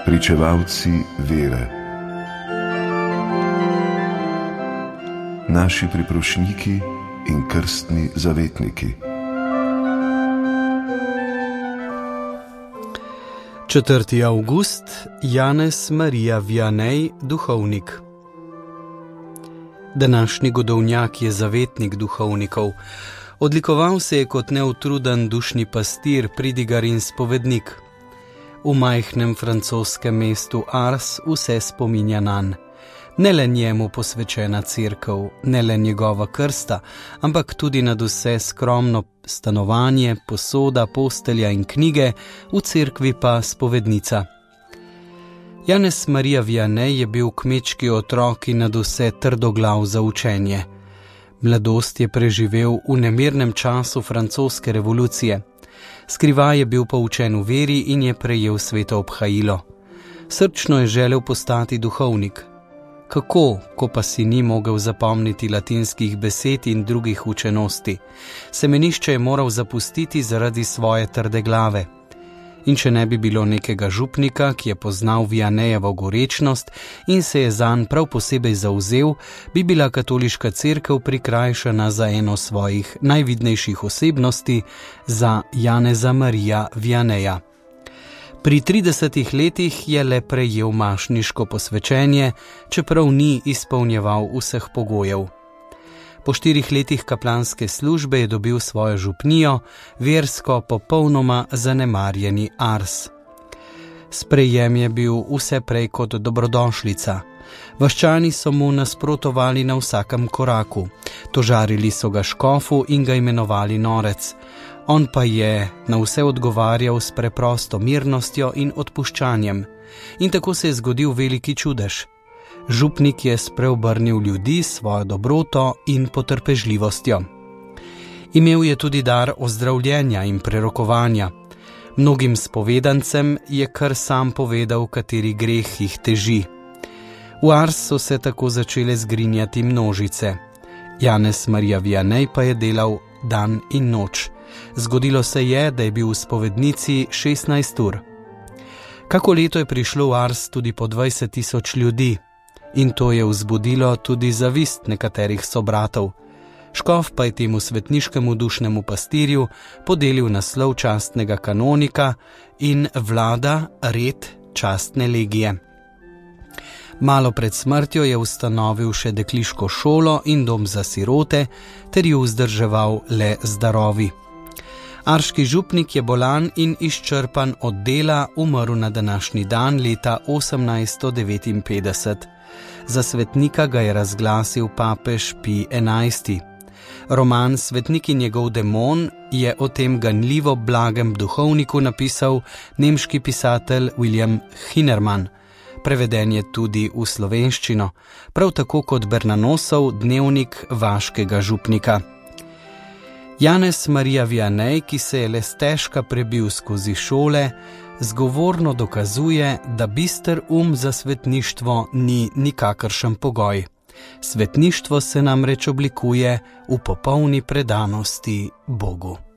pričevalci vere, naši priprošniki in krstni zavetniki. 4. avgust, Janez Marija Vianney, duhovnik. Današnji godovnjak je zavetnik duhovnikov. Odlikoval se je kot neutruden dušni pastir, pridigar in spovednik. V majhnem francoskem mestu Ars vse spominja nanj. Ne le njemu posvečena cerkev, ne le njegova krsta, ampak tudi nadvse skromno stanovanje, posoda, postelja in knjige, v cerkvi pa spovednica. Janez Marija Vianney je bil kmečki otrok in nadvse trdoglav za učenje. Mladost je preživel v nemirnem času francoske revolucije. Skrivaj je bil poučen v veri in je prejel sveto obhajilo. Srčno je želel postati duhovnik. Kako, ko pa si ni mogel zapomniti latinskih besed in drugih učenosti? Semenišče je moral zapustiti zaradi svoje trde glave. In če ne bi bilo nekega župnika, ki je poznal Viannejevo gorečnost in se je zanj prav posebej zavzel, bi bila katoliška cerkev prikrajšana za eno svojih najvidnejših osebnosti, za Janeza Marija Vianneja. Pri 30 letih je le prejel mašniško posvečenje, čeprav ni izpolnjeval vseh pogojev. Po 4 letih kaplanske službe je dobil svojo župnijo, versko popolnoma zanemarjeni Ars. Sprejem je bil vse prej kot dobrodošlica. Vaščani so mu nasprotovali na vsakem koraku. Tožarili so ga škofu in ga imenovali norec. On pa je na vse odgovarjal s preprosto mirnostjo in odpuščanjem. In tako se je zgodil veliki čudež. Župnik je spreobrnil ljudi s svojo dobroto in potrpežljivostjo. Imel je tudi dar ozdravljenja in prerokovanja. Mnogim spovedancem je kar sam povedal, kateri greh jih teži. V Ars so se tako začele zgrinjati množice. Janez Marija Vianney pa je delal dan in noč. Zgodilo se je, da je bil v spovednici 16 ur. Kako leto je prišlo v Ars tudi po 20.000 ljudi. In to je vzbudilo tudi zavist nekaterih sobratov. Škof pa je temu svetniškemu dušnemu pastirju podelil naslov častnega kanonika in vlada red častne legije. Malo pred smrtjo je ustanovil še dekliško šolo in dom za sirote, ter jo vzdrževal le z darovi. Arški župnik je bolan in izčrpan od dela umrl na današnji dan leta 1859. Za svetnika ga je razglasil papež Pij XI. Roman Svetnik in njegov demon je o tem ganljivo blagem duhovniku napisal nemški pisatelj William Hinnermann. Preveden je tudi v slovenščino, prav tako kot Bernanosov dnevnik vaškega župnika. Janez Marija Vianney, ki se je le stežka prebil skozi šole, zgovorno dokazuje, da bister za svetništvo ni nikakršen pogoj. Svetništvo se namreč oblikuje v popolni predanosti Bogu.